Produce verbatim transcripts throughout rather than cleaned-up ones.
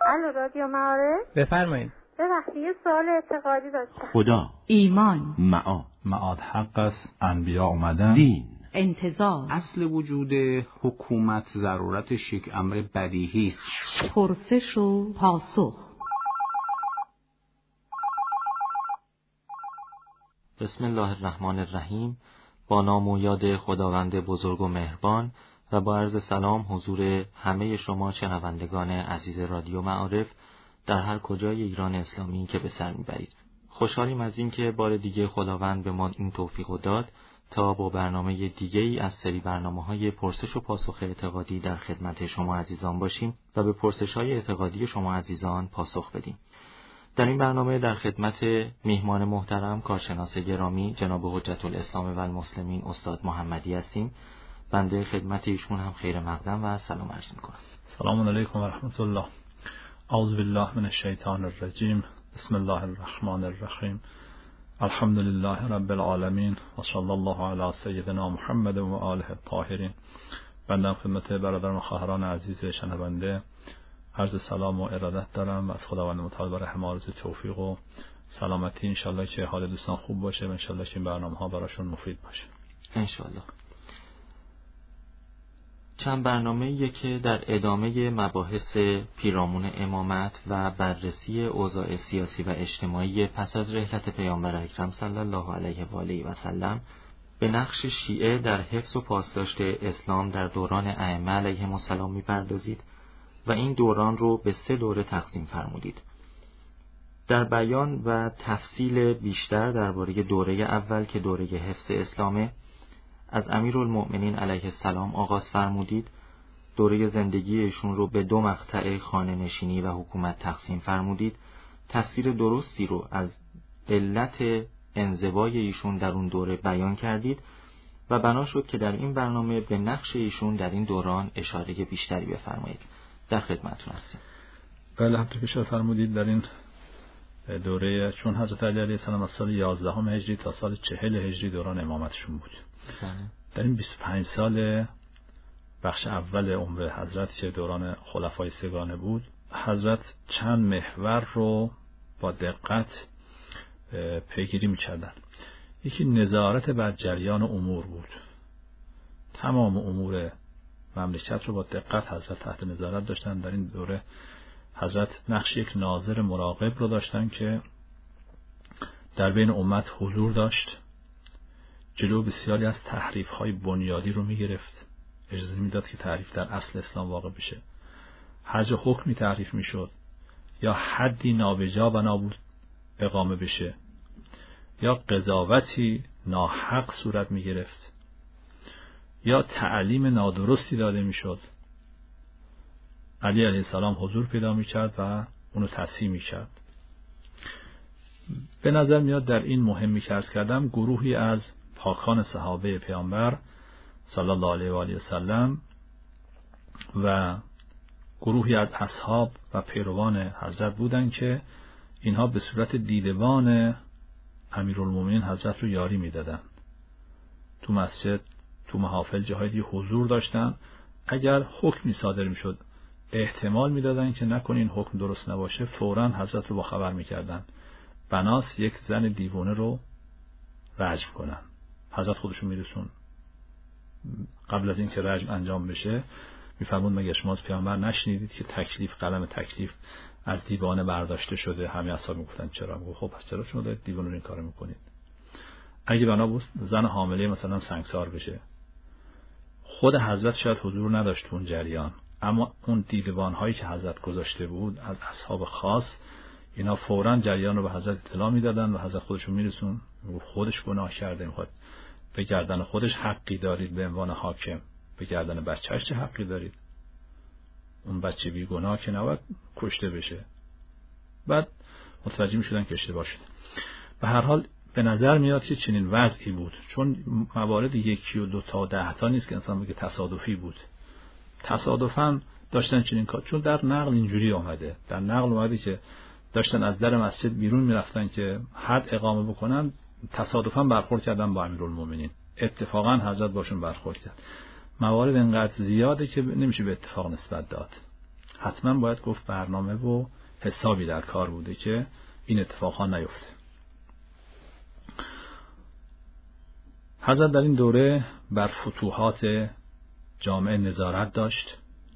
الو رادیو معارف. بفرمایید. ببخشید یه سوال اعتقادی داشتم. خدا، ایمان، معاد، معاد حق است، انبیا اومدن، دین، انتظار، اصل وجود حکومت ضرورتش یک امر بدیهی است. پرسش و پاسخ. بسم الله الرحمن الرحیم. با نام و یاد خداوند بزرگ و مهربان و با عرض سلام حضور همه شما شنوندگان عزیز رادیو معارف در هر کجای ایران اسلامی که به سر میبرید. خوشحالیم از این که بار دیگه خداوند به ما این توفیق داد تا با برنامه دیگه ای از سری برنامه‌های پرسش و پاسخ اعتقادی در خدمت شما عزیزان باشیم و به پرسش‌های اعتقادی شما عزیزان پاسخ بدیم. در این برنامه در خدمت میهمان محترم کارشناس گرامی جناب حجت الاسلام و المسلمین استاد محمدی هستیم. بنده خدمت ایشون هم خیر مقدم و سلام عرض می‌کنم. سلام علیکم و رحمت الله. اعوذ بالله من الشیطان الرجیم. بسم الله الرحمن الرحیم. الحمد لله رب العالمین و صلی الله علی سیدنا محمد و آله الطاهرین. بنده خدمت برادران و خواهران عزیز شنونده عرض سلام و ارادت دارم و از خداوند متعال برای همه آرزوی توفیق و سلامتی انشالله که حال دوستان خوب باشه و انشالله که این برنامه ها براشون مفید باشه انشالله. چند برنامه‌ایه که در ادامه مباحث پیرامون امامت و بررسی اوضاع سیاسی و اجتماعی پس از رحلت پیامبر اکرم صلی الله علیه و آله و سلم به نقش شیعه در حفظ و پاسداشت اسلام در دوران ائمه علیهم السلام می‌پردازید و این دوران رو به سه دوره تقسیم فرمودید. در بیان و تفصیل بیشتر درباره دوره اول که دوره حفظ اسلامه از امیرالمؤمنین علیه السلام آغاز فرمودید. دوره زندگی ایشون رو به دو مقطع خانه نشینی و حکومت تقسیم فرمودید. تفسیر درستی رو از علت انزوای ایشون در اون دوره بیان کردید و بنا شد که در این برنامه به نقش ایشون در این دوران اشاره بیشتری بفرمایید. در خدمتتون هستیم. بله، همونطور که اشاره فرمودید در این دوره چون حضرت علی علیه السلام از سال یازدهم هجری تا سال چهل هجری دوران امامتشون بود. بله. در این بیست و پنج سال بخش اول عمر حضرت که دوران خلفای سگانه بود، حضرت چند محور رو با دقت پیگیری می‌کردند. یکی نظارت بر جریان امور بود. تمام امور مملکت رو با دقت حضرت تحت نظارت داشتن. در این دوره حضرت نقش یک ناظر مراقب رو داشتن که در بین امت حضور داشت، جلو بسیاری از تحریف‌های بنیادی رو می‌گرفت، اجازه میداد که تحریف در اصل اسلام واقع بشه. هر جا حکمی تحریف میشد یا حدی نابجا بنا بود اقامه بشه یا قضاوتی ناحق صورت می‌گرفت یا تعلیم نادرستی داده میشد، علی علیه السلام حضور پیدا می‌کرد و اونو تصحیح می‌کرد. به نظر میاد در این مهمی که عرض کردم گروهی از پاکان صحابه پیامبر صلی الله علیه و آله و سلم و گروهی از اصحاب و پیروان حضرت بودند که اینها به صورت دیدبان امیرالمومنین حضرت رو یاری میدادند. تو مسجد، تو محافل، جاهای حضور داشتن. اگر حکمی صادر میشد احتمال میدادن که نکنه این حکم درست نباشه، فوراً حضرت رو با خبر میکردن. بناس یک زن دیوانه رو رجم کنن. حضرت خودشون میرسون قبل از این که رجم انجام بشه میفرمون مگه شما از پیامبر نشنیدید که تکلیف، قلم تکلیف از دیوانه برداشته شده؟ همه اصحاب میگفتن چرا؟ میگه خب پس چرا شما دارید دیوانه رو این کارو میکنید؟ اگه بنا بود زن حامله مثلا سنگسار بشه، خود حضرت شاید حضور نداشت اون جریان، اما اون دیدبان هایی که حضرت گذاشته بود از اصحاب خاص، اینا فوراً جریان رو به حضرت اطلاع میدادن و حضرت خودشون میرسون. خودش گناه کرده، میخواد به گردن خودش حقی دارید به عنوان حاکم، به گردن بچه‌اش چه حقی دارید؟ اون بچه بی گناه که نباید کشته بشه. بعد متوجه میشدن که اشتباه شده. به هر حال به نظر میاد که چنین وضعی بود، چون موارد یکی و دو تا ده تا نیست که انسان بگه تصادفی بود. تصادفاً داشتن چنین کار، چون در نقل اینجوری آمده. در نقل اومده که داشتن از در مسجد بیرون میرفتن که حد اقامه بکنن، تصادفاً برخورد کردن با امیرالمومنین. اتفاقاً حضرت باشون برخورد کرد. موارد انقدر زیاده که نمیشه به اتفاق نسبت داد. حتما باید گفت برنامه و حسابی در کار بوده که این اتفاقها نیفته. حضرت در این دوره بر فتوحات جامعه نظارت داشت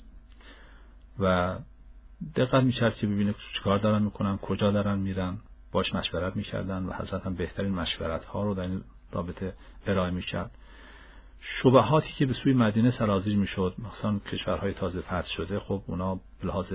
و دقت می‌کرد که ببینه چیکار دارن میکنن، کجا دارن میرن، باش مشورت میکردن و حضرت هم بهترین مشورت ها رو در این رابطه ارائه میکرد. شبهاتی که به سوی مدینه سرازیر میشد، مثلا کشورهای تازه فتح شده، خب اونا به لحاظ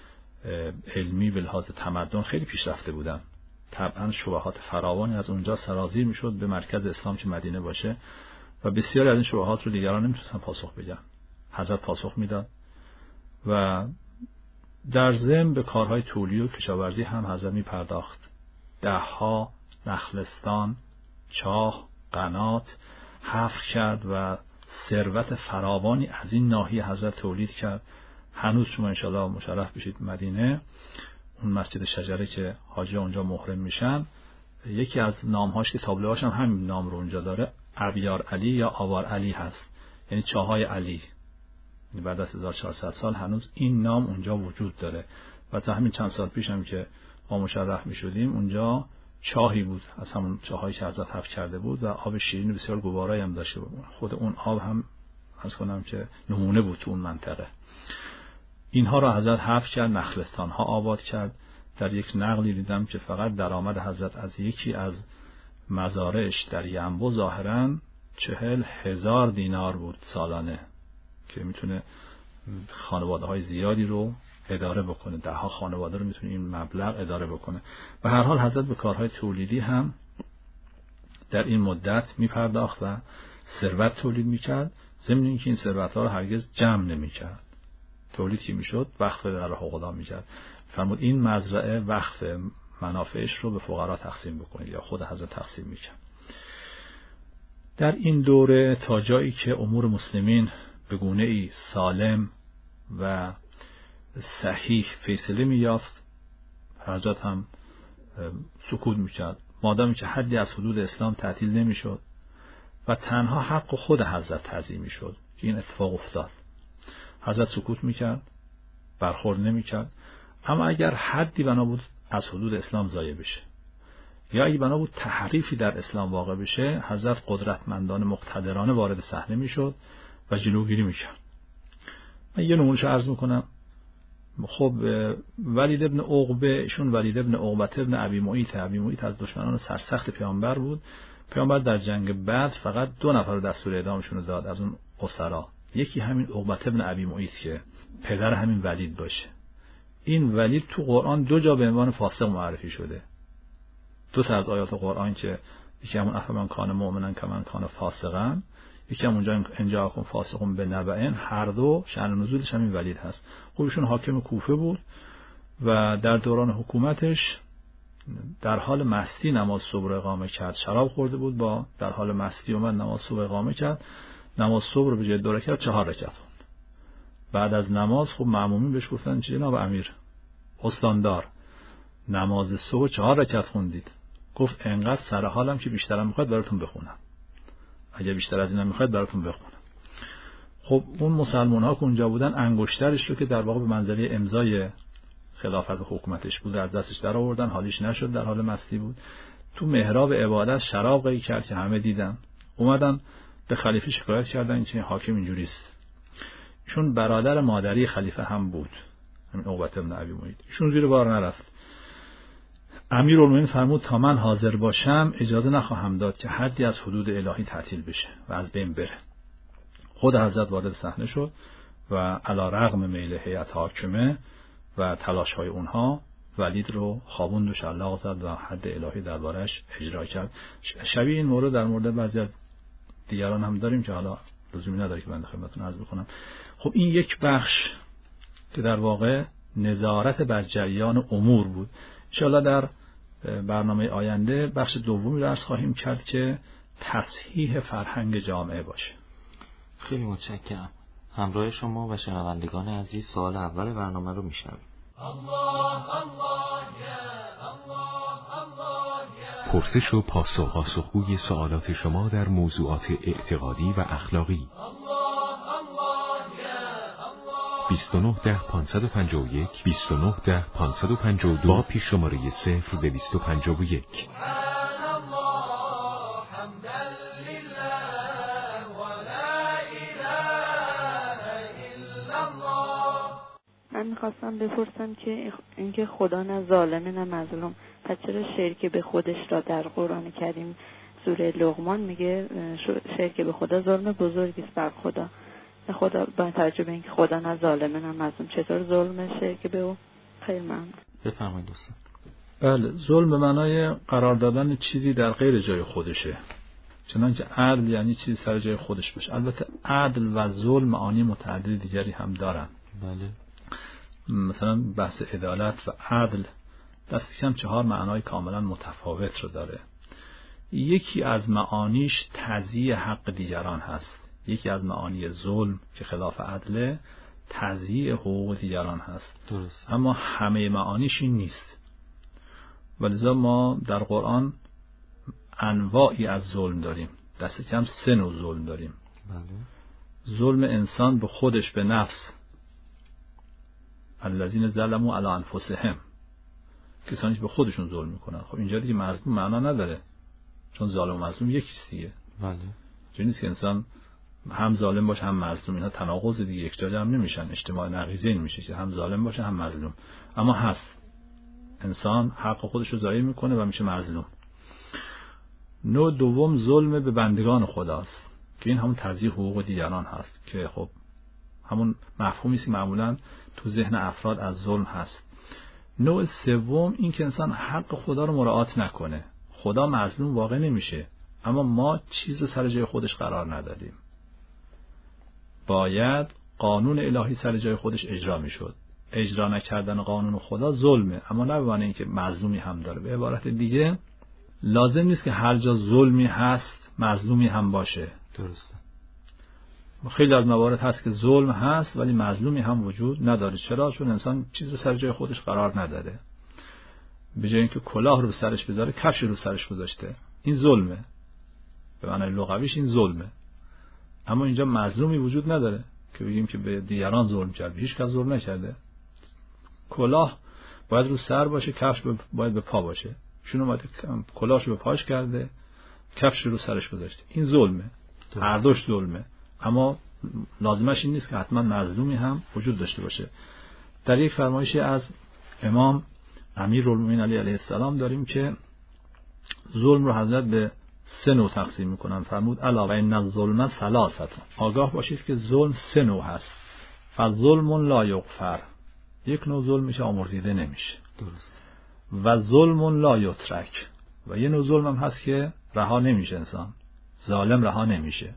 علمی به لحاظ تمدن خیلی پیشرفته بودن، طبعا شبهات فراوانی از اونجا سرازیر میشد به مرکز اسلام که مدینه باشه و بسیاری از این شبهات رو دیگران نمیتونستن پاسخ بدن. حضرت پاسخ میداد و در ضمن به کارهای تولی و کشاورزی هم حضرت می پرداخت. دهها نخلستان، چاه، قنات حفر کرد و ثروت فراوانی از این ناحیه حضرت تولید کرد. هنوز شما انشاءالله مشرف بشید مدینه، اون مسجد شجره که حاجی اونجا محرم میشن، یکی از نامهاش که تابلوهاش هم همین نام رو اونجا داره، ابیار علی یا آوار علی هست، یعنی چاهای علی. بعد از هزار و چهارصد سال هنوز این نام اونجا وجود داره و تا همین چند سال پیش هم که ما مشرف می شدیم اونجا چاهی بود از همون چاهایی که حضرت حفر کرده بود و آب شیرین بسیار گوارایی هم داشته بود. خود اون آب هم از کنم که نمونه بود تو اون منطقه. اینها را حضرت حفر کرد، نخلستان ها آباد کرد. در یک نقلی دیدم که فقط درآمد حضرت از یکی از مزارعش در ینبو ظاهراً چهل هزار دینار بود سالانه که میتونه خانواده های زیادی رو اداره بکنه، ده ها خانواده رو میتونه این مبلغ اداره بکنه. و هر حال حضرت به کارهای تولیدی هم در این مدت میپرداخت و ثروت تولید میکرد، ضمن اینکه این ثروت ها رو هرگز جمع نمیکرد. تولید که میشد وقف در راه خدا میکرد. فرمود این مزرعه وقف منافعش رو به فقرا تقسیم بکنید، یا خود حضرت تقسیم میکرد. در این دوره تا جایی که امور مسلمین به گونه‌ای سالم و صحیح فیصله می‌یافت، حضرت هم سکوت می‌کرد مادامی که حدی از حدود اسلام تعطیل نمی‌شد و تنها حق خود حضرت تعظیم می‌شد که این اتفاق افتاد. حضرت سکوت می‌کرد، برخورد نمی‌کرد. اما اگر حدی بنا بود از حدود اسلام ضایع بشه یا اگه بنا بود تحریفی در اسلام واقع بشه، حضرت قدرتمندانه مقتدرانه وارد صحنه می‌شد و جلوگیری میکرد. من یه نمونهش عرض میکنم. خب ولید ابن عقبه، ایشون ولید ابن عقبه ابن ابی معیط، ابی معیط از دشمنان سرسخت پیامبر بود. پیامبر در جنگ بدر فقط دو نفر رو دستور اعدامشون داد از اون اسرا، یکی همین عقبه ابن ابی معیط که پدر همین ولید باشه. این ولید تو قرآن دو جا به عنوان فاسق معرفی شده. دو تا از آیات قرآن که یکی همون افمن کان مؤمنا کمن کان فاسقا، یکی هم اونجا انجا کن فاسقون به نبعین، هر دو شأن نزولش همین ولید هست. خب ایشون حاکم کوفه بود و در دوران حکومتش در حال مستی نماز صبح اقامه کرد. شراب خورده بود، با در حال مستی اومد نماز صبح اقامه کرد. نماز صبح رو به جای دو رکعت چهار رکعت خوند. بعد از نماز خب مأمومین بهش گفتن جناب امیر استاندار، نماز صبح چهار رکعت خوندید. گفت انقدر سر حالم که بیشترم میخواد براتون بخونم، اگه بیشتر از اینم میخواد براتون بخونم. خب اون مسلمان ها که اونجا بودن انگشترش رو که در واقع به منزله امضای خلافت و حکومتش بود در دستش در آوردن، حالیش نشد، در حال مستی بود. تو محراب عبادت شراب قی کرد که همه دیدن. اومدن به خلیفه شکایت کردن که حاکم اینجوریست. چون برادر مادری خلیفه هم بود، همین عقبه بن ابی معیط. ایشون زیر بار نرفت. امیرالمومنین فرمود تا من حاضر باشم اجازه نخواهم داد که حدی از حدود الهی تعطیل بشه و از بین بره. خود حضرت وارد صحنه شد و علی رغم میل هیئت حاکمه و تلاش های اونها ولید رو خوابوند و شلاق زد و حد الهی دربارش اجرا کرد. شبیه این مورد در مورد بعضی از دیگران هم داریم که حالا لزومی نداره که بنده خدمتتون عرض بکنم. خب این یک بخش که در واقع نظارت بر جریان امور بود. انشاءالله در برنامه آینده بخش دومی رو عرض خواهیم کرد که تصحیح فرهنگ جامعه باشه. خیلی متشکرم. همراه شما و شنوندگان عزیز سوال اول برنامه رو میشنویم. پرسش و پاسخ پاسخگوی سوالات شما در موضوعات اعتقادی و اخلاقی. بیست و نه ده پانصد و پنجاه و یک بیست و نه ده پانصد و پنجاه و دو با پیش شماره صفر دویست و پنجاه و یک. من میخواستم بپرسم که اینکه خدا نه ظالمه نه مظلوم، پس چرا شرک به خودش را در قرآن کریم سوره لقمان میگه شرک به خدا ظلم بزرگی است بر خدا؟ خدا با توجه به اینکه خدا نه ظالمه نه مظلوم، چطور ظلم شرک به او؟ خیلی ممنون. بفرمایید دوستان. بله، ظلم به معنای قرار دادن چیزی در غیر جای خودشه، چنانچه عدل یعنی چیزی سر جای خودش باشه. البته عدل و ظلم معانی متعدد دیگری هم دارن. بله. مثلا بحث عدالت و عدل دستش هم چهار معنای کاملا متفاوت رو داره. یکی از معانیش تضییع حق دیگران هست. یکی از معانی ظلم که خلاف عدله تضییع حقوق دیگران هست. درست. اما همه معانیش این نیست. ولذا ما در قرآن انواعی از ظلم داریم. دست کم سه نوع ظلم داریم. بله. ظلم انسان به خودش، به نفس، الذین ظلموا علی انفسهم، کسانی که به خودشون ظلم میکنن. خب اینجا دیگه مظلوم معنا نداره، چون ظالم و مظلوم یکیست دیگه. بله. چون نیست که انسان هم ظالم باشه هم مظلوم، اینا تناقض دیگه، یک جا جمع نمیشن، اجتماع نقیضین میشه که هم ظالم باشه هم مظلوم. اما هست انسان حق خودش رو ضایع میکنه و میشه مظلوم. نوع دوم ظلم به بندگان خداست که این همون تضییع حقوق دیگران هست که خب همون مفهومی است که معمولا تو ذهن افراد از ظلم هست. نوع سوم این که انسان حق خدا رو مراعات نکنه. خدا مظلوم واقع نمیشه، اما ما چیز رو سر جای خودش قرار ندادیم. باید قانون الهی سر جای خودش اجرا میشد. اجرا نکردن قانون خدا ظلمه، اما نه به معنی اینکه مظلومی هم داره. به عبارت دیگه لازم نیست که هر جا ظلمی هست مظلومی هم باشه. درسته. خیلی از موارد هست که ظلم هست ولی مظلومی هم وجود نداره. چرا؟ چون انسان چیز رو سر جای خودش قرار نداره. به جای اینکه کلاه رو سرش بذاره کفش رو سرش گذاشته. این ظلمه. به معنی لغویش این ظلمه. اما اینجا مظلومی وجود نداره که بگیم که به دیگران ظلم کرد. هیچ کس ظلم نکرده. کلاه باید رو سر باشه، کفش باید به پا باشه. چون اومده کلاهشو به پاش کرده، کفش رو سرش گذاشته. این ظلمه. هر دوش ظلمه. اما لازمش این نیست که حتما مظلومی هم وجود داشته باشه. در یک فرمایشی از امام امیرالمومنین علی علیه السلام داریم که ظلم رو حضرت به سه نوع تقسیم میکنن. فرمود الا و ان الظلم ثلاثه. آگاه باشید که ظلم سه نوع هست. فظلم لا یغفر، یک نوع ظلم میشه آمرزیده نمیشه. درست. و ظلم لا یترک، و یه نوع ظلم هم هست که رها نمیشه، انسان ظالم رها نمیشه.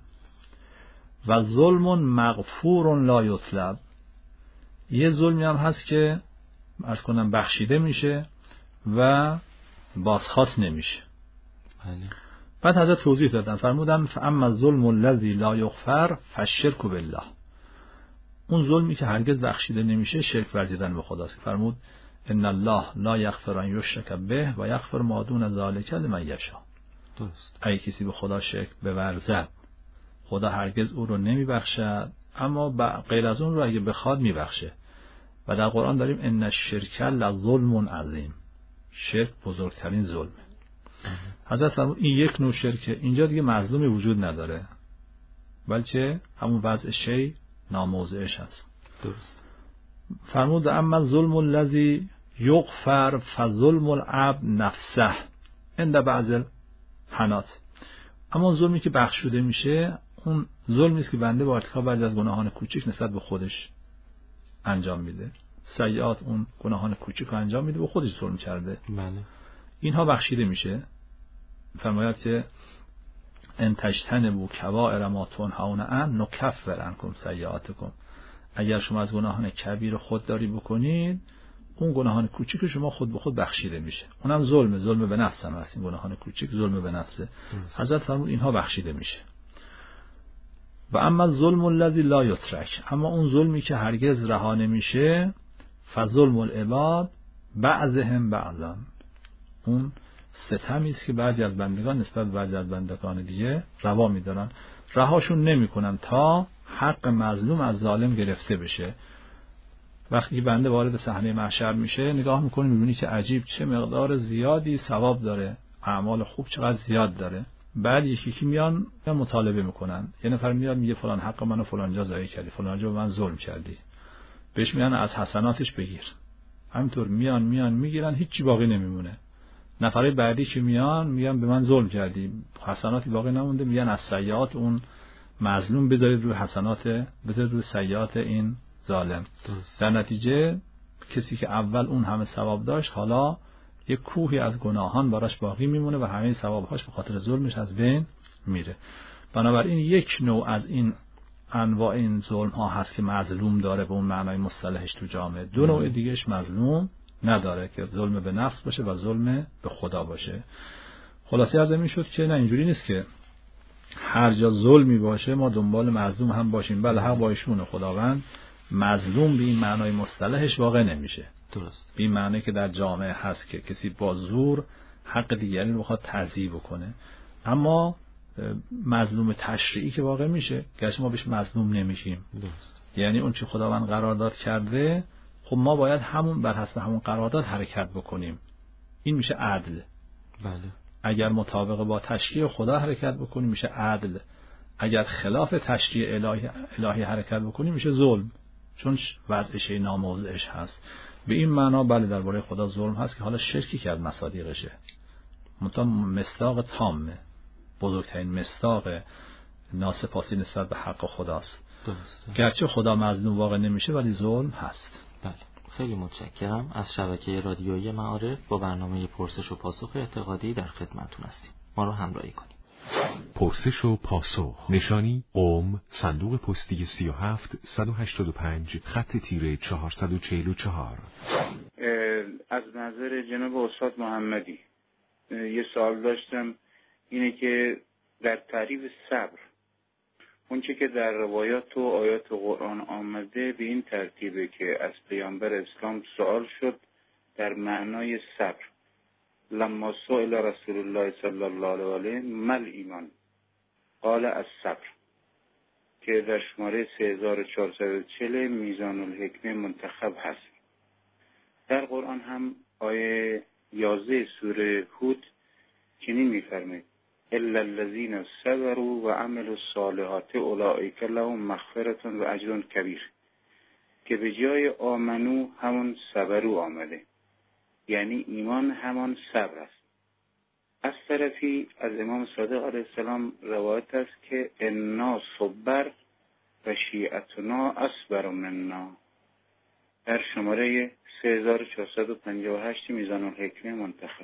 و ظلم مغفور لا یطلب، یه ظلمی هم هست که عرض کنم بخشیده میشه و بازخواست نمیشه. بله. بعد حضرت توضیح دادن، فرمودن فاما الظلم الذی لا یغفر فالشرک بالله، اون ظلمی که هرگز بخشیده نمیشه شرک ورزیدن به خداست. فرمود ان الله لا یغفر ان یشرک به و یغفر ما دون ذلک لمن یشاء. درست. اگه کسی به خدا شرک بورزد خدا هرگز او رو نمیبخشد، اما غیر از اون رو اگه بخواد میبخشه. و در قرآن داریم ان الشرک لظلم عظیم، شرک بزرگترین ظلمه. حضرت فرمود این یک نوع شرکه، اینجا دیگه مظلومی وجود نداره، بلکه همون وضع شی ناموضعش هست. درست. فرمود اما الظلم الذی یغفر فظلم العبد نفسه عند بعض الحنات، اما ظلمی که بخشوده میشه اون ظلمی است که بنده با ارتکاب بعضی از گناهان کوچک نسبت به خودش انجام میده. سیئات اون گناهان کوچک رو انجام میده و خودش ظلم کرده. بله. اینها بخشیده میشه. فرماید که ان تجتنبوا کبائر ما تنهون عنه نکفر عنکم سیئاتکم، اگر شما از گناهان کبیر خودداری بکنید اون گناهان کوچیک شما خود به خود بخشیده میشه. اونم ظلمه، ظلم به نفس هم هست. این گناهان کوچیک ظلم به نفسه. حضرت فرمود اینها بخشیده میشه. و اما الظلم الذی لا یترک، اما اون ظلمی که هرگز رها نمیشه فظلم العباد بعضهم بعضا، اون ستمی است که بعضی از بندگان نسبت به بعضی از بندگان دیگه روا میدارن، رهاشون نمیکنن تا حق مظلوم از ظالم گرفته بشه. وقتی بنده وارد صحنه محشر میشه نگاه میکنه میبینی که عجیب چه مقدار زیادی ثواب داره، اعمال خوب چقدر زیاد داره. بعد یکی که میان مطالبه میکنن، یه نفر میاد میگه فلان حق منو فلان جا ضایع کردی، فلان جا به من ظلم کردی، بهش میگن از حسناتش بگیر. همینطور میان میان میگیرن، هیچی باقی نمیمونه. نفره بعدی که میان میگن به من ظلم کردی، حسناتی باقی نمونده، میگن از سیئات اون مظلوم بذارید روی حسنات، بذارید روی سیئات این ظالم. در نتیجه کسی که اول اون همه ثواب داشت حالا یک کوهی از گناهان براش باقی میمونه و همه ثوابهاش به خاطر ظلمش از بین میره. بنابراین یک نوع از این انواع این ظلم ها هست که مظلوم داره به اون معنای مصطلحش تو جامعه. دو نوع دیگهش مظلوم نداره که ظلم به نفس باشه و ظلم به خدا باشه. خلاصه از این شد که نه، اینجوری نیست که هر جا ظلمی باشه ما دنبال مظلوم هم باشیم. بله حق با ایشونه، خداوند مظلوم به این معنای مصطلحش واقع نمیشه. درست. به این معنی که در جامعه هست که کسی با زور حق دیگری رو بخواد تضییع بکنه. اما مظلوم تشریعی که واقع میشه، گرچه ما بهش مظلوم نمیشیم. درست. یعنی اون چی خداوند قرارداد کرده، خب ما باید همون بر حسب همون قرارداد حرکت بکنیم. این میشه عدل. بله. اگر مطابق با تشریع خدا حرکت بکنیم میشه عدل. اگر خلاف تشریع الهی, الهی حرکت بکنیم میشه ظلم، چون وضعش ناموضعش هست. به این معنا بله درباره خدا ظلم هست که حالا شرکی که از مصادیقشه، منتها مصداق تامه، بزرگترین مصداق ناسپاسی نسبت به حق خداست. درسته. گرچه خدا مظلوم واقع نمیشه ولی ظلم هست. بله. خیلی متشکرم. از شبکه رادیویی معارف با برنامه پرسش و پاسخ اعتقادی در خدمتتون هستیم. ما رو همراهی کنید. پرسش و پاسخ، نشانی قم، صندوق پستی سی و هفت صد و هشتاد و پنج، خط تیره چهارصد و چهل و چهار. از نظر جناب استاد محمدی یه سوال داشتم، اینه که در تعریف صبر اونچه که در روایات و آیات قرآن آمده به این ترتیبه که از پیامبر اسلام سوال شد در معنای صبر، لما سئل رسول الله صلی الله علیه مل ایمان قال الصبر، که در شماره سه هزار و چهارصد و چهل میزان الحکمه منتخب هست. در قرآن هم آیه یازده سوره هود چنین می‌فرماید الا الذين صبروا وعملوا الصالحات اولئک لهم مغفرة و اجر کبیر، که به جای آمنو همون صبرو آمده، یعنی ایمان همان صبر است. از طرفی از امام صادق علیه السلام روایت است که انا صبر و شیعتنا اصبر منا، در شماره سه هزار و چهارصد و پنجاه و هشت میزان الحکمه منتخب.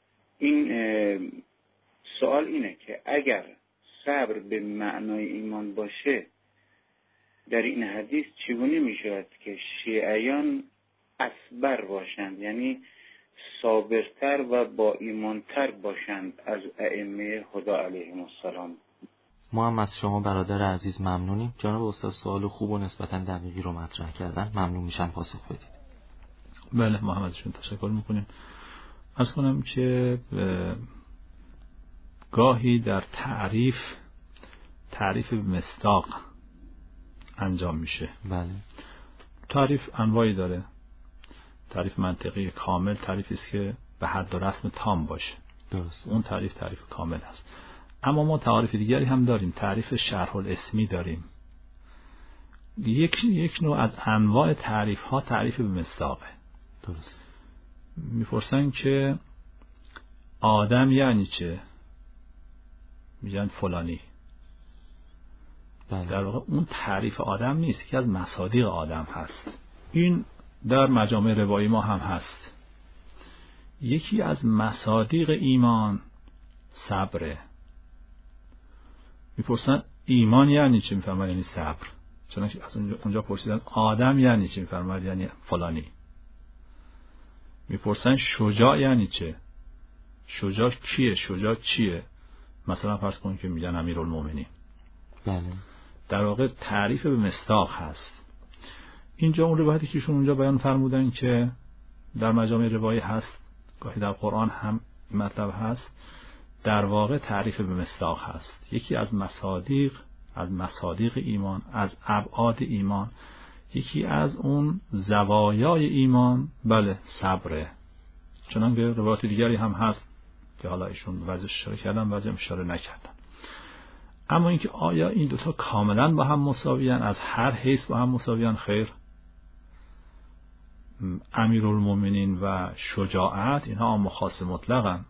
این سوال اینه که اگر صبر به معنای ایمان باشه، در این حدیث چگونه میشود که شیعیان اصبر باشند، یعنی صابرتر و با ایمانتر باشند از ائمه خدا علیهم السلام؟ ما هم از شما برادر عزیز ممنونیم. جناب استاد سوال خوب و نسبتاً دقیقی رو مطرح کردن، ممنون میشم پاسخ بدید. بله محمدشون تشکر میکنیم. از کنم که گاهی در تعریف تعریف به مصداق انجام میشه. بله. تعریف انواعی داره. تعریف منطقی کامل تعریفی است که به حد و رسم تام باشه. درست. اون تعریف تعریف کامل است. اما ما تعریف دیگری هم داریم، تعریف شرح الاسمی داریم. یک یک نوع از انواع تعریف ها تعریف به مصداقه. درست. میپرسن که آدم یعنی چه؟ میگن فلانی. بله. در واقع اون تعریف آدم نیست، که از مصادیق آدم هست. این در مجامع روایی ما هم هست. یکی از مصادیق ایمان صبره. میپرسن ایمان یعنی چه؟ میفرماید یعنی صبر. چنانکه از اونجا پرسیدن آدم یعنی چه؟ میفرماید یعنی فلانی. میپرسن شجاع یعنی چه؟ شجاع کیه؟ شجاع چیه؟ مثلا فرض کن که میگن امیرالمومنین. بله. در واقع تعریف به مصداق هست. اینجا اون روایتی که ایشون اونجا بیان فرمودن که در مجامع روایی هست، گاهی در قرآن هم این مطلب هست، در واقع تعریف به مصداق هست. یکی از مصادیق از مصادیق ایمان، از ابعاد ایمان، یکی از اون زوایای ایمان بله صبره. چنان که روایت دیگری هم هست که حالا ایشون بعضیش اشاره کردن بعضی هم اشاره نکردن. اما اینکه آیا این دوتا کاملا با هم مساویان، از هر حیث با هم مساویان؟ خیر. امیرالمومنین و شجاعت اینها عام و خاص مطلقن.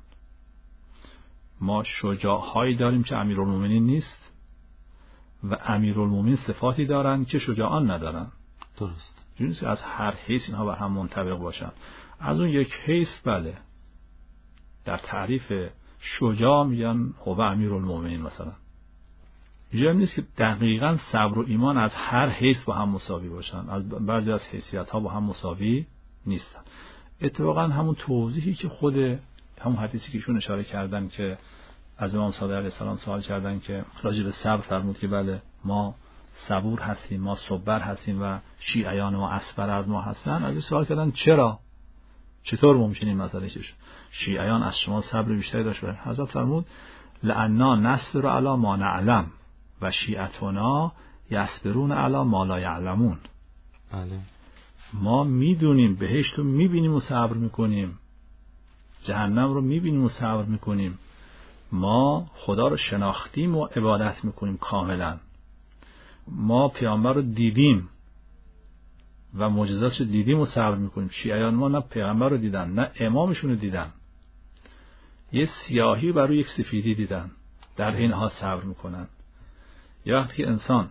ما شجاعهایی داریم که امیرالمومنین نیست و امیرالمومنین صفاتی دارن که شجاعان ندارن. درست. جونیست که از هر حیث اینها با هم منطبق باشن. از اون یک حیث بله در تعریف شجاع میگن هو امیرالمومنین مثلا. اینجا نیست که دقیقاً صبر و ایمان از هر حیث با هم مساوی باشن. از بعضی از حیثیت ها با هم مساوی نیستن. اتفاقاً همون توضیحی که خود همون حدیثی که ایشون اشاره کردن که از امام صادق علیه السلام سوال کردن که راجع به صبر فرمود که بله ما صبور هستیم، ما صبر هستیم و شیعیان ما اصبر از ما هستن. از این سوال کردن چرا؟ چطور ممکنه این مسئله چش؟ شیعیان از شما صبر بیشتری داشت؟ حضرت فرمود لعنا نصبر علی ما نعلم و شیعتنا یصبرون علی ما لا یعلمون. بله. ما میدونیم بهشت رو میبینیم و صبر میکنیم، جهنم رو میبینیم و صبر میکنیم. ما خدا رو شناختیم و عبادت میکنیم کاملا. ما پیامبر رو دیدیم و معجزاتش رو دیدیم و صبر میکنیم. شیعیان ما نه پیامبر رو دیدن نه امامشون رو دیدن، یه سیاهی بر روی یک سفیدی دیدن، در این حال صبر میکنن. یا وقتی که انسان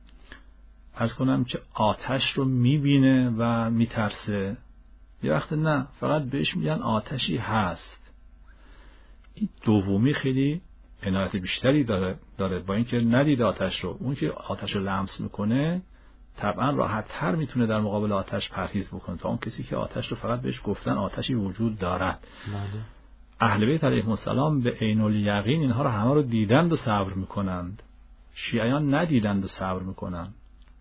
عرض کنم که آتش رو میبینه و میترسه، یه وقت نه فقط بهش میگن آتشی هست. این دومی خیلی عنایت بیشتری داره داره با اینکه ندیده آتش رو. اون که آتش رو لمس میکنه طبعا راحت تر میتونه در مقابل آتش پرهیز بکنه تا اون کسی که آتش رو فقط بهش گفتن آتشی وجود دارد. بله. اهل بیت علیهم السلام به عین الیقین اینها رو همه رو دیدند و صبر میکنند. شیعیان ندیدند و صبر میکنند.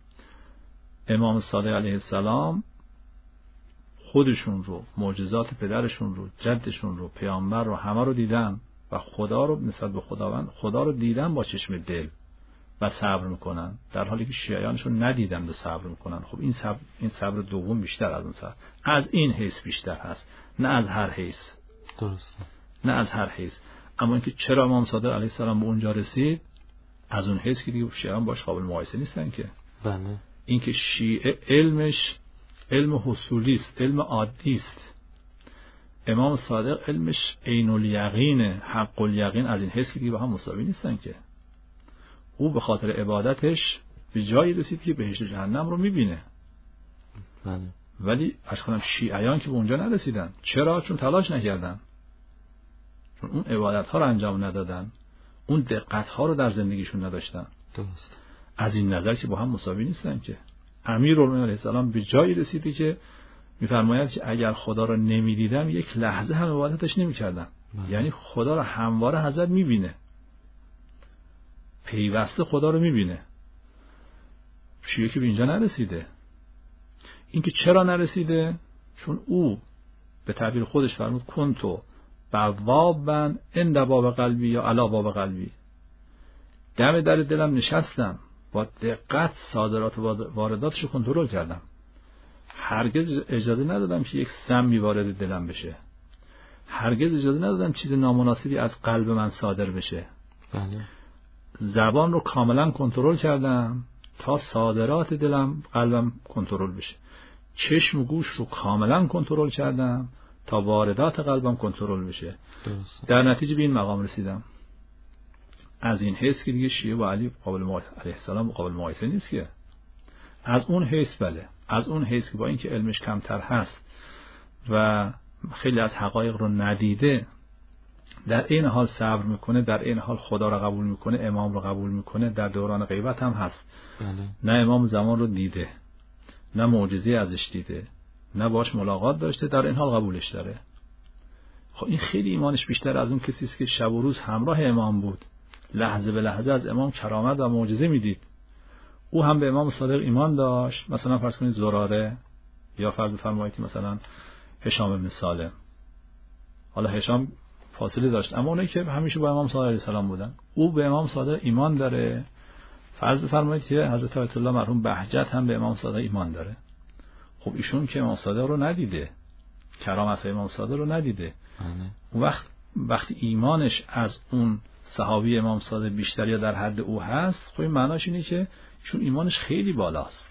امام صادق علیه السلام خودشون رو، معجزات پدرشون رو، جدشون رو، پیامبر رو همه رو دیدن و خدا رو نسبت به خداوند خدا رو دیدن با چشم دل و صبر میکنن، در حالی که شیعیانشون ندیدن و صبر میکنن. خب این صبر این صبر دوم بیشتر از اون صبر از این حیث بیشتر هست، نه از هر حیث. درسته. نه از هر حیث. اما اینکه چرا امام صادق علیه السلام به اونجا رسید از اون حیث که دیگه شیعیان باش قابل مقایسه نیستن که. بله. اینکه شیعه علمش علم حصولی است، علم عادی است. امام صادق علمش عین الیقین، حق الیقین، از این حیث که دیگه با هم مساوی نیستن که. او به خاطر عبادتش به جایی رسید که بهشت جهنم رو میبینه. بله. ولی از کنم شیعیان که به اونجا نرسیدن. چرا؟ چون تلاش نکردن، چون اون عبادت ها رو انجام ندادن، اون دقت ها رو در زندگیشون نداشتن. درست. از این نظر که با هم مساوی نیستن که. امیرالمومنین علیه السلام به جایی رسیدی که میفرماید که اگر خدا رو نمیدیدم یک لحظه هم عبادتش نمیکردم. یعنی خدا رو همواره حضرت میبینه، پیوسته خدا رو میبینه. شیعه که به اینجا نرسیده. اینکه چرا نرسیده؟ چون او به تعبیر خودش فرمود کنتو بوابن عند باب قلبی یا علی باب قلبی. دم در دلم نشستم، با دقت صادرات و وارداتش رو کنترل کردم. هرگز اجازه ندادم که یک سمی وارد دلم بشه. هرگز اجازه ندادم چیز نامناسبی از قلب من صادر بشه. بله. زبان رو کاملا کنترل کردم تا صادرات دلم قلبم کنترل بشه. چشم و گوش رو کاملا کنترل کردم تا واردات قلبم کنترل بشه. درست. در نتیجه به این مقام رسیدم. از این حیث که دیگه شیعه و علی قابل مقایسه علیه السلام قابل مقایسه نیست که. از اون حیث بله، از اون حیث که با اینکه علمش کمتر هست و خیلی از حقایق رو ندیده، در این حال صبر میکنه، در این حال خدا رو قبول میکنه، امام رو قبول میکنه. در دوران غیبت هم هست. بله. نه امام زمان رو دیده، نه معجزه ازش دیده، نه باش ملاقات داشته، در این حال قبولش داره. خب این خیلی ایمانش بیشتر از اون کسی است که شب و روز همراه امام بود، لحظه به لحظه از امام کرامت و معجزه میدید. او هم به امام صادق ایمان داشت. مثلا فرض کنید زراره، یا فرض بفرمایید مثلا هشام بن سالم. حالا هشام فاصله داشت، اما اونایی که همیشه با امام صادق علیه السلام بودن، او به امام صادق ایمان داره، فرض بفرمایید که حضرت آیت الله مرحوم بهجت هم به امام صادق ایمان داره. خب ایشون که امام صادق رو ندیده، کرامت امام صادق رو ندیده، اون وقت وقتی ایمانش از اون صحابی امام صادق بیشتر یا در حد او هست، خب این معناش اینه که ایشون ایمانش خیلی بالاست،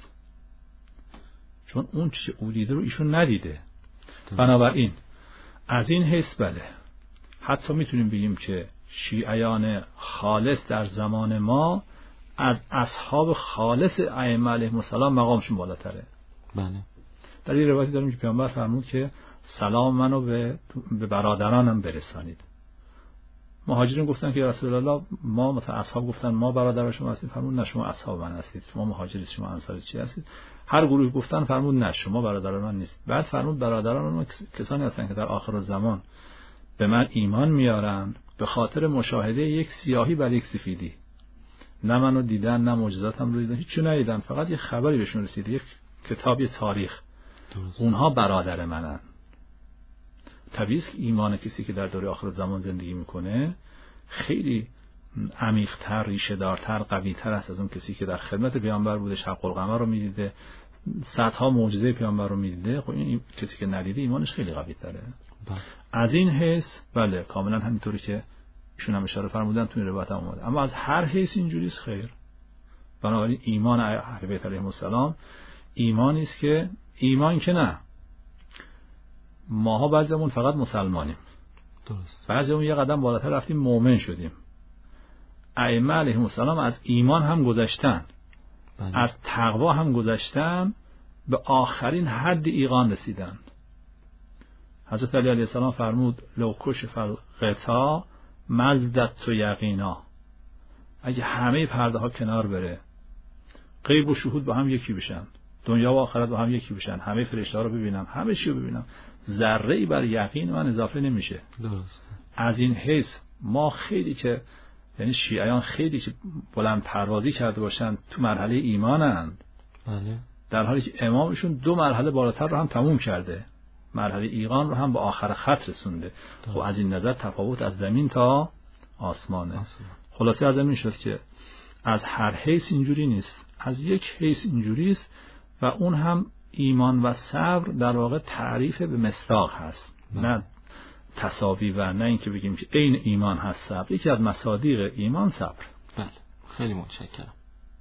چون اون چیزی او دیده رو ایشون ندیده. بنابراین از این حیث بله، حتی میتونیم بگیم که شیعیان خالص در زمان ما از اصحاب خالص ائمه علیهم السلام مقامشون بالاتره. بله. در این روایتی داریم که پیامبر فرمود که سلام منو به به برادرانم برسانید. مهاجرین گفتن که یا رسول الله، ما مثلا اصحاب گفتن ما برادر شما هستیم، فرمود نه شما اصحاب من هستید، شما مهاجرید، شما انصار چی هستید. هر گروه گفتن فرمود نه شما برادر من نیست. بعد فرمود برادران من کسانی هستن که در آخر زمان به من ایمان میارن به خاطر مشاهده یک سیاهی بر یک سفیدی. نه منو دیدن، نه معجزاتم رو دیدن، هیچ ندیدن، فقط یه خبری بهشون رسیده، یک کتابی تاریخ. درست. اونها برادر منن. طبیعی است که ایمان کسی که در دوره آخر زمان زندگی میکنه خیلی عمیق‌تر، ریشه‌دارتر، قوی‌تر است از اون کسی که در خدمت پیامبر بوده، شق القمر رو میدیده، صدها معجزه پیامبر رو میدیده. خب این کسی که ندیده ایمانش خیلی قوی‌تره. از این حیث بله کاملا همینطوری که ایشون هم اشاره فرمودن تو این روایت هم اومده. اما از هر حیث اینجوریست خیر. بنابراین ایمان اهل بیت علیهم السلام ایمانی است که ایمان که نه، ماها بعضیمون فقط مسلمانیم، درست، بعضیمون یه قدم بالاتر رفتیم مؤمن شدیم. ائمه علیهم السلام از ایمان هم گذشتن، بله. از تقوا هم گذشتن، به آخرین حد ایقان رسیدن. حضرت علی علیه السلام فرمود لو کشف الغطا مزدت و یقینا، اگه همه پرده ها کنار بره، غیب و شهود با هم یکی بشن، دنیا و آخرت با هم یکی بشن، همه فرشته ها رو ببینم، همه چی رو ببینم، ذره ای بر یقین من اضافه نمیشه. درست. از این حیث ما خیلی که یعنی شیعیان خیلی که بلند پروازی کرده باشن تو مرحله ایمانند، بله، در حالی که امامشون دو مرحله بالاتر رو هم تموم کرده، مرحله ایقان رو هم به آخر خط رسونده. خب از این نظر تفاوت از زمین تا آسمانه. آسمان. خلاصه از این شد که از هر حیث اینجوری نیست، از یک حیث اینجوری است و اون هم ایمان و صبر در واقع تعریف به مصداق هست، بله. نه تساوی و نه اینکه بگیم که عین ایمان هست صبر. یکی از مصادیق ایمان صبر. بله، خیلی متشکرم.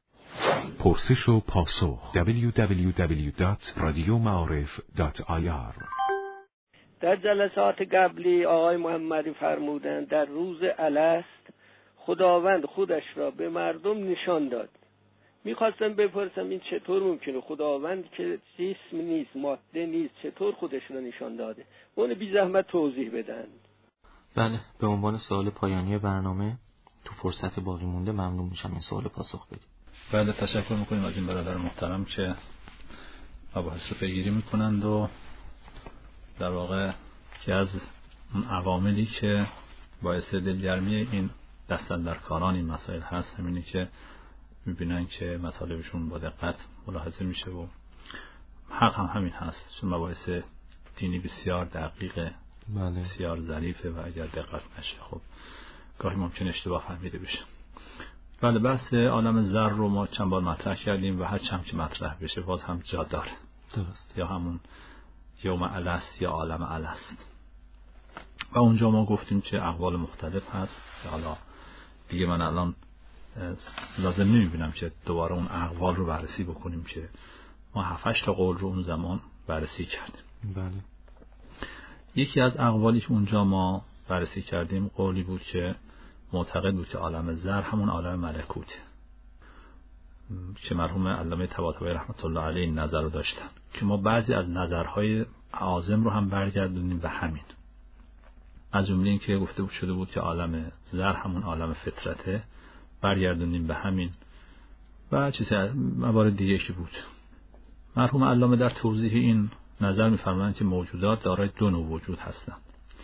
پرسش و پاسخ دبلیو دبلیو دبلیو دات رادیو معارف دات آی آر. در جلسات قبلی آقای محمدی فرمودند در روز الست خداوند خودش را به مردم نشان داد. میخواستم بپرسم این چطور ممکنه؟ خداوند که جسم نیست، ماده نیست، چطور خودش را نشان داده؟ اون بی زحمت توضیح بدن. بله، به عنوان سوال پایانی برنامه تو فرصت باقی مونده ممنون میشم این سوال پاسخ بدید. بله، تشکر میکنیم از این برادر محترم که مباحث رو پیگیری میکنند و در واقع که از اون عواملی که باعث دلگرمی این دست‌اندرکاران این مسائل هست همینی که میبینن که مطالبشون با دقت ملاحظه میشه و حق هم همین هست، چون مباحث دینی بسیار دقیقه، بله. بسیار ظریفه و اگر دقت نشه خب گاهی ممکن اشتباه فهمیده بشه. بله، بحث عالم ذر رو ما چند بار مطرح کردیم و هر چند که مطرح بشه باز هم جا داره. درست. یا همون یوم الست یا عالم الست. و اونجا ما گفتیم که اقوال مختلف هست که حالا دیگه من الان لازم نمیبینم که دوباره اون اقوال رو بررسی بکنیم که ما هفتش تا قول رو اون زمان بررسی کردیم. بله. یکی از اقوالی که اونجا ما بررسی کردیم قولی بود که معتقد بود که عالم ذر همون عالم ملکوت، که مرحوم علامه طباطبایی رحمت الله علیه این نظر رو داشتن که ما بعضی از نظرهای اعاظم رو هم برگردونیم به همین. از جمله این که گفته بود شده بود که عالم ذر همون عالم فطرته، برگردونیم به همین و چیز موارد دیگه که بود. مرحوم علامه در توضیح این نظر می‌فرمایند که موجودات دارای دو نوع وجود هستند.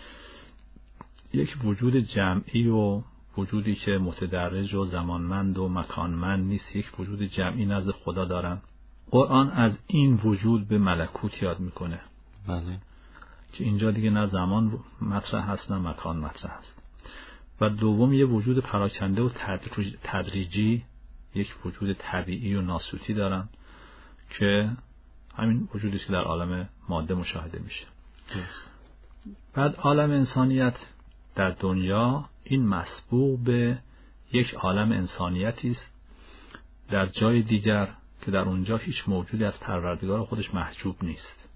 یک وجود جمعی و وجودی که متدرج و زمانمند و مکانمند نیست، یک وجود جمعی نزد خدا دارن. قرآن از این وجود به ملکوت یاد میکنه. بله. که اینجا دیگه نه زمان مطرح هست نه مکان مطرح هست. و دوم یه وجود پراکنده و تدریجی، یک وجود طبیعی و ناسوتی دارن که همین وجودی که در عالم ماده مشاهده میشه. بعد عالم انسانیت در دنیا این مسبوق به یک عالم انسانیتی است در جای دیگر که در اونجا هیچ موجودی از پروردگار خودش محجوب نیست.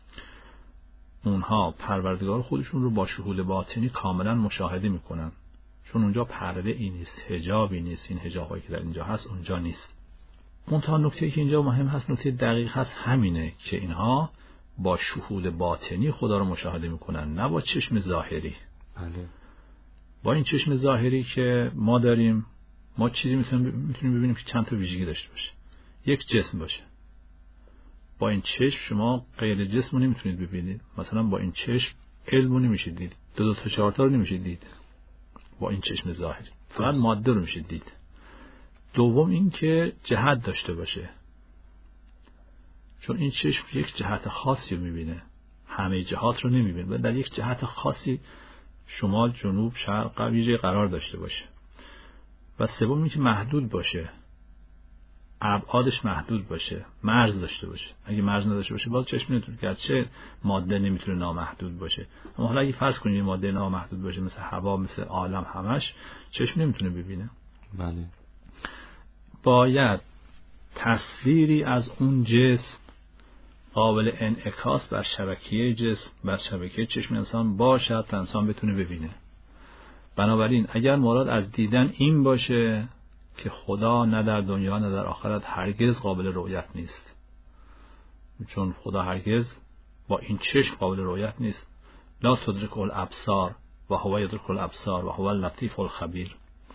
اونها پروردگار خودشون رو با شهود باطنی کاملا مشاهده میکنن، چون اونجا پرده ای نیست، حجابی نیست. این حجابی که در اینجا هست اونجا نیست. منتها نکته‌ای که اینجا مهم هست، نکته دقیق هست همینه که اینها با شهود باطنی خدا رو مشاهده میکنن، نه با چشم ظاهری. بله. با این چشم ظاهری که ما داریم، ما چیزی میتونیم ببینیم که چند تا ویژگی داشته باشه. یک جسم باشه. با این چشم شما غیر جسم رو نمیتونید ببینید. مثلا با این چشم علم رو نمیشه دید، دو دو تا چهار تا رو نمیشه دید با این چشم ظاهری، فقط ماده رو میشه دید. دوم این که جهت داشته باشه، چون این چشم یک جهت خاصی رو میبینه، همه جهات رو نمیبینه، در یک جهت خاصی شمال، جنوب، شرق، ویژه قرار داشته باشه. و سوم این که محدود باشه، ابعادش محدود باشه، مرز داشته باشه. اگه مرز نداشته باشه باز چشم نمیتونه، گرچه ماده نمیتونه نامحدود باشه، اما حالا اگه فرض کنید ماده نامحدود باشه مثل هوا، مثل عالم، همش چشم نمیتونه ببینه. بله. باید تصویری از اون جسم قابل انعکاس بر شبکیه جسم، بر شبکیه چشم انسان باشد تا انسان بتونه ببینه. بنابراین اگر مراد از دیدن این باشه که خدا نه در دنیا نه در آخرت هرگز قابل رؤیت نیست، چون خدا هرگز با این چشم قابل رؤیت نیست. لا تدرک الابصار و هو یدرک الابصار و هو اللطیف الخبیر.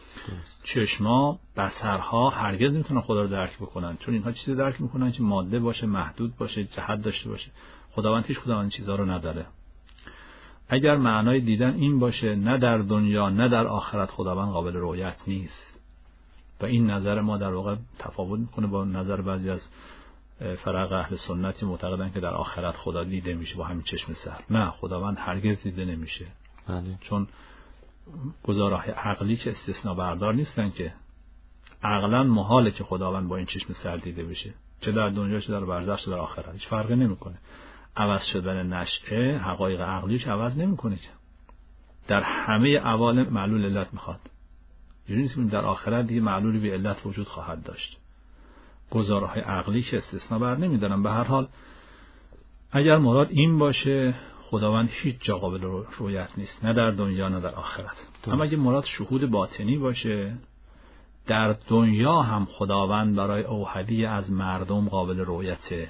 چشما، بصرها هرگز نمیتونن خدا رو درک بکنن، چون اینها چیزی درک میکنن که ماده باشه، محدود باشه، جهت داشته باشه. خداوند هیچ کدوم این چیزها رو نداره. اگر معنای دیدن این باشه نه در دنیا نه در آخرت خداوند قابل رؤیت نیست، و این نظر ما در واقع تفاوت میکنه با نظر بعضی از فرق اهل سنتی معتقدن که در آخرت خدا دیده میشه با همین چشم سر. نه، خداوند هرگز دیده نمیشه. بله. چون گزارهای عقلی که استثناء بردار نیستن، که عقلا محاله که خداوند با این چشم سر دیده بشه، چه در دنیا چه در برزخ چه در آخرت. هیچ فرقی نمیکنه. عوض شدن نشأه حقایق عقلیش عوض نمیکنه که در همه عوالم معلول علت میخواد. یعنی نیست در آخرت دیگه معلولی به علت وجود خواهد داشت. گزارهای عقلی که استثناء بر نمیدارن. به هر حال اگر مراد این باشه خداوند هیچ جا قابل رؤیت نیست، نه در دنیا نه در آخرت. اما اگه مراد شهود باطنی باشه، در دنیا هم خداوند برای اوحدی از مردم قابل رؤیته،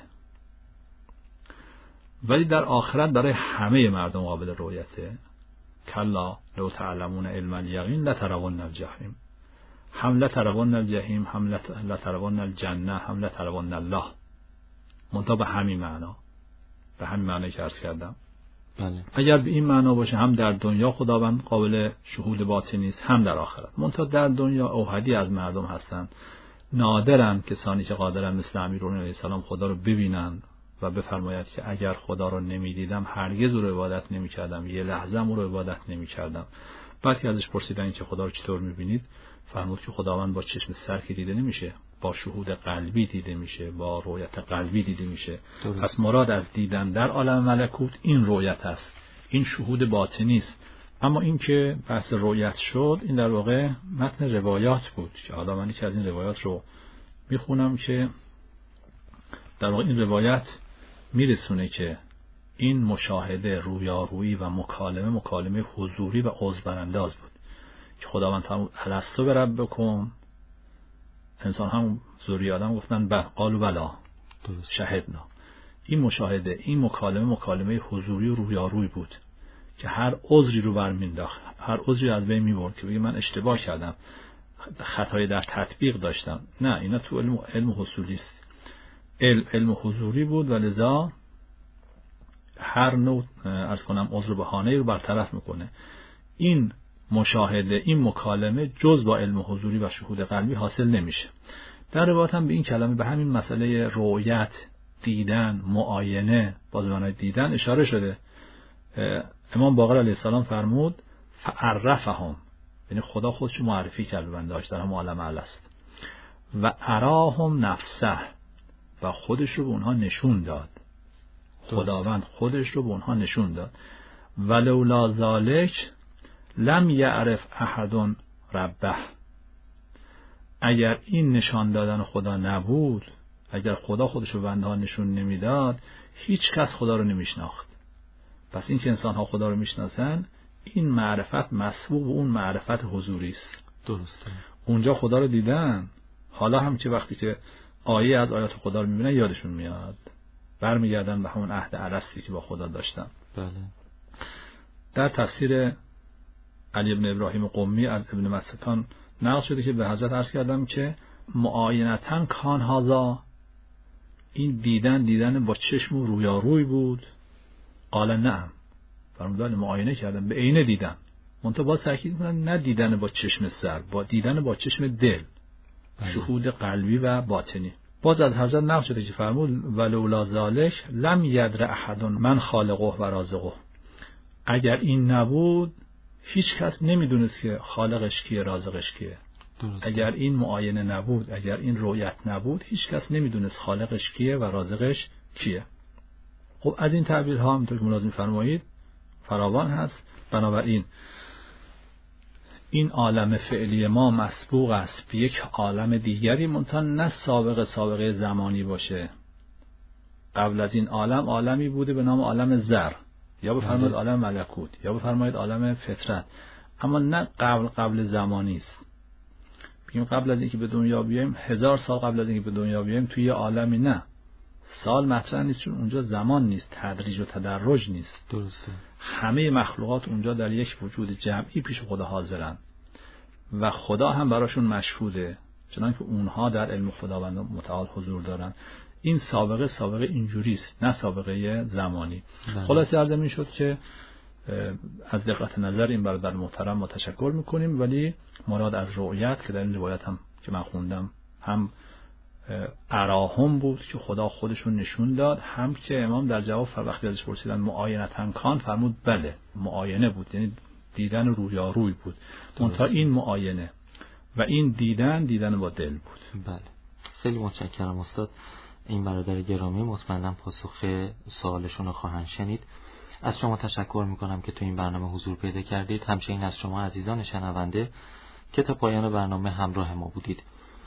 ولی در آخرت برای همه مردم قابل رؤیته. کلا لو تعلمون علم الیقین لترون الجحیم، هم لترون الجحیم هم لترون الجنه هم لترون الله. منتها به همین معنا، به همین معنی که عرض کردم. بله. اگر به این معنا باشه هم در دنیا خداوند قابل شهود باطنی است، هم در آخرت. منتها در دنیا اوحدی از مردم هستند، نادرن کسانی که قادرن مثل امیرالمومنین علیه السلام خدا رو ببینن و بفرماید که اگر خدا رو نمیدیدم هرگز او رو عبادت نمیکردم، یه لحظه او رو عبادت نمیکردم. بعد که ازش پرسیدن که خدا رو چطور میبینید، فرمود که خداوند با چشم سر که دیده نمیشه، با شهود قلبی دیده میشه، با رؤیت قلبی دیده میشه. پس مراد از دیدن در عالم ملکوت این رؤیت است، این شهود باطنی است. اما این که بحث رؤیت شد، این در واقع متن روایات بود که حالا من یکی از این روایات رو میخونم که در واقع این روایت میرسونه که این مشاهده رویارویی و مکالمه مکالمه حضوری و عضوبرانداز بود که خداوند فرمود الستو بربکم، انسان هم ذری آدم گفتن بله، قالوا بلا شهدنا. این مشاهده، این مکالمه مکالمه حضوری و رویارویی بود که هر عذری رو برمینداخت، هر عذری از بین میبرد که بگه من اشتباه کردم، خطایی در تطبیق داشتم. نه، اینا تو علم علم حصولی است. علم علم حضوری بود و لذا هر نوع عرض کنم عذر و بهانه‌ای رو برطرف میکنه. این مشاهده، این مکالمه جز با علم حضوری و شهود قلبی حاصل نمیشه. در روایت هم به این کلمه، به همین مسئله رؤیت، دیدن، معاینه، باز معنای دیدن اشاره شده. امام باقر علیه السلام فرمود فعرفهم، یعنی خدا خودش معرفی کرد به بنده‌اش در هم عالم اعلی است. و اراهم نفسه و خودش رو به اونها نشون داد. خداوند خودش رو به اونها نشون داد. ولولا ذالک لم یعرف احد ربه. اگر این نشان دادن خدا نبود، اگر خدا خودش رو بنده ها نشون نمیداد، هیچ کس خدا رو نمیشناخت. پس این که انسان ها خدا رو میشناسن، این معرفت مسبوق به اون معرفت حضوری است. درسته. اونجا خدا رو دیدن، حالا هم که وقتی که آیه از آیات خدا رو میبینن یادشون میاد، برمیگردن به همون عهد الستی که با خدا داشتن. بله. در تفسیر علی بن ابراهیم قمی از ابن مسکان نقل شده که به حضرت عرض کردم که معاینتاً کان هازا، این دیدن دیدن با چشم و رویاروی بود؟ قال نعم، فرمودن معاینه کردن، به عینه دیدن. منتها باز تاکید میکنن نه دیدن با چشم سر، با دیدن با چشم دل، شهود قلبی و باطنی. باز از حضرت نقل شده که فرمود ولولا ذالک لم یدر احد من خالقه و رازقه. اگر این نبود هیچ کس نمیدونست که خالقش کیه، رازقش کیه. درسته. اگر این معاینه نبود، اگر این رؤیت نبود، هیچ کس نمیدونست خالقش کیه و رازقش کیه. خب از این تعبیرها همونطور که ملاحظه فرمایید فراوان هست. بنابراین این عالم فعلی ما مسبوق است به یک عالم دیگری، منتها نه سابقه سابقه زمانی باشه. قبل از این عالم عالمی بوده به نام عالم زر، یا بفرمایید عالم ملکوت، یا بفرمایید عالم فطرت، اما نه قبل قبل زمانی است. بگیم قبل از اینکه به دنیا بیایم، هزار سال قبل از اینکه به دنیا بیایم توی یه عالمی، نه، سال مطرح نیست، چون اونجا زمان نیست، تدریج و تدرج نیست. درسته. همه مخلوقات اونجا در یک وجود جمعی پیش خدا حاضرن و خدا هم براشون مشهوده، چنانکه اونها در علم خداوند متعال حضور دارن. این سابقه سابقه اینجوریست، نه سابقه زمانی. خلاصه عرض این شد که از دقت نظر این برادر محترم ما تشکر میکنیم، ولی مراد از رؤیت که در این روایت هم که من خوندم هم اراهم بود که خدا خودشون نشون داد، هم که امام در جواب وقتی ازش پرسیدن معاینتاً کان، فرمود بله معاینه بود، یعنی دیدن رویاروی بود. منتها این معاینه و این دیدن دیدن با دل بود. بله. خیلی متشکرم استاد. این برادر گرامی مطمئناً پاسخ سوالشون رو خواهند شنید. از شما تشکر میکنم که تو این برنامه حضور پیدا کردید. همچنین از شما عزیزان شنونده که تا پایان برنامه همراه ما بودید.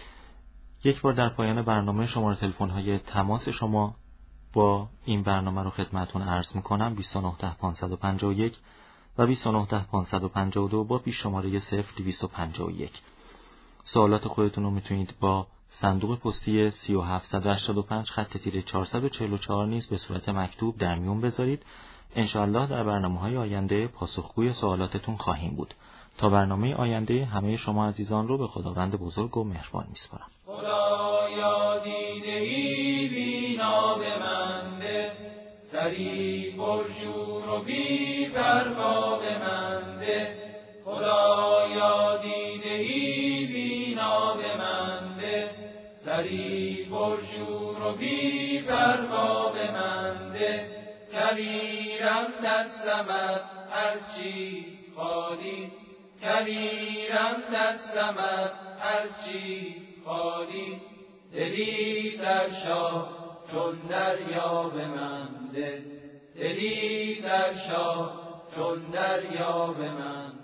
یک بار در پایان برنامه شماره تلفن های تماس شما با این برنامه رو خدمتتون عرض میکنم: بیست و نه ده پانصد و پنجاه و یک و بیست و نه ده پانصد و پنجاه و دو با پیش شماره صفر دویست و پنجاه و یک. سوالات خودتون رو میتونید با صندوق پستی سه هزار و هفتصد و هشتاد و پنج خط تیره چهارصد و چهل و چهار نیز به صورت مکتوب در میون بذارید. انشاءالله در برنامه‌های آینده پاسخگوی سوالاتتون خواهیم بود. تا برنامه آینده همه شما عزیزان رو به خداوند بزرگ و مهربان میسپارم. خدایا دیده‌ای بینا به من ده، سری پرشور و بی پروا به من ده. خدایا دیده‌ای بینا به من ده، سری پرشور و بی پروا به من ده. کبیرم دستمت هر چیز خالی، کبیرم دستمت هر چیز خالی. دلی سرشا چون دریا به من ده، دلی سرشا چون دریا به من